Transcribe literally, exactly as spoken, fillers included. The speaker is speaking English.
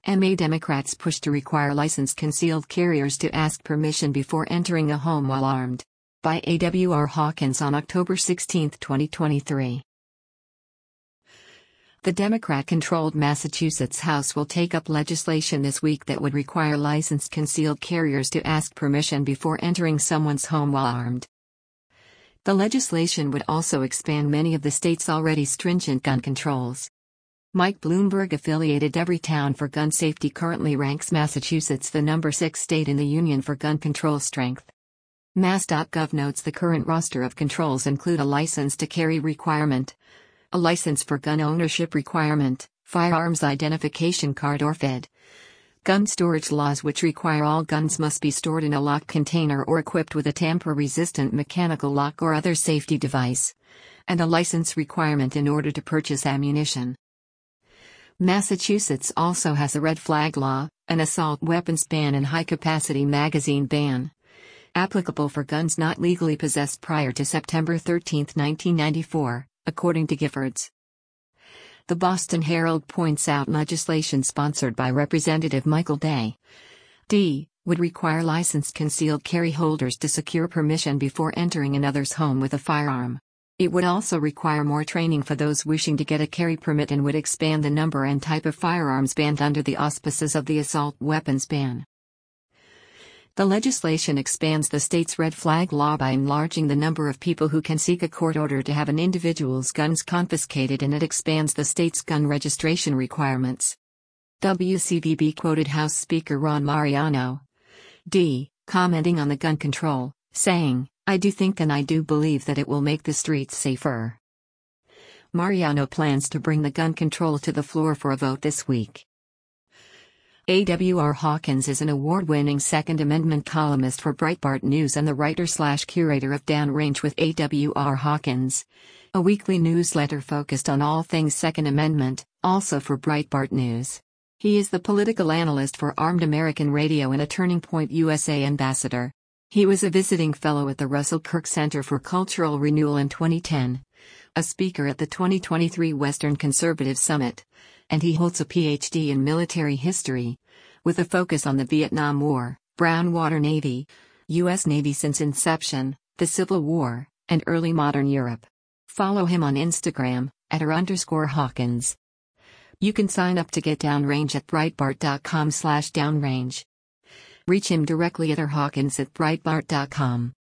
M A Democrats push to require licensed concealed carriers to ask permission before entering a home while armed. By A W R Hawkins on October sixteenth, twenty twenty-three. The Democrat-controlled Massachusetts House will take up legislation this week that would require licensed concealed carriers to ask permission before entering someone's home while armed. The legislation would also expand many of the state's already stringent gun controls. Mike Bloomberg affiliated Everytown for Gun Safety currently ranks Massachusetts the number six state in the union for gun control strength. Mass dot gov notes the current roster of controls include a license to carry requirement, a license for gun ownership requirement, firearms identification card or F I D, gun storage laws which require all guns must be stored in a locked container or equipped with a tamper-resistant mechanical lock or other safety device, and a license requirement in order to purchase ammunition. Massachusetts also has a red flag law, an assault weapons ban and high-capacity magazine ban, applicable for guns not legally possessed prior to September thirteenth, nineteen ninety-four, according to Giffords. The Boston Herald points out legislation sponsored by Representative Michael Day D. would require licensed concealed carry holders to secure permission before entering another's home with a firearm. It would also require more training for those wishing to get a carry permit and would expand the number and type of firearms banned under the auspices of the assault weapons ban. The legislation expands the state's red flag law by enlarging the number of people who can seek a court order to have an individual's guns confiscated, and it expands the state's gun registration requirements. W C V B quoted House Speaker Ron Mariano D. commenting on the gun control, saying, "I do think and I do believe that it will make the streets safer." Mariano plans to bring the gun control to the floor for a vote this week. A W R Hawkins is an award-winning Second Amendment columnist for Breitbart News and the writer-slash-curator of Downrange with A W R Hawkins, a weekly newsletter focused on all things Second Amendment, also for Breitbart News. He is the political analyst for Armed American Radio and a Turning Point U S A ambassador. He was a visiting fellow at the Russell Kirk Center for Cultural Renewal in twenty ten, a speaker at the twenty twenty-three Western Conservative Summit, and he holds a P H D in military history, with a focus on the Vietnam War, Brown Water Navy, U S Navy since inception, the Civil War, and early modern Europe. Follow him on Instagram, at r underscore Hawkins. You can sign up to get Downrange at breitbart dot com slash downrange. Reach him directly at r hawkins at breitbart dot com.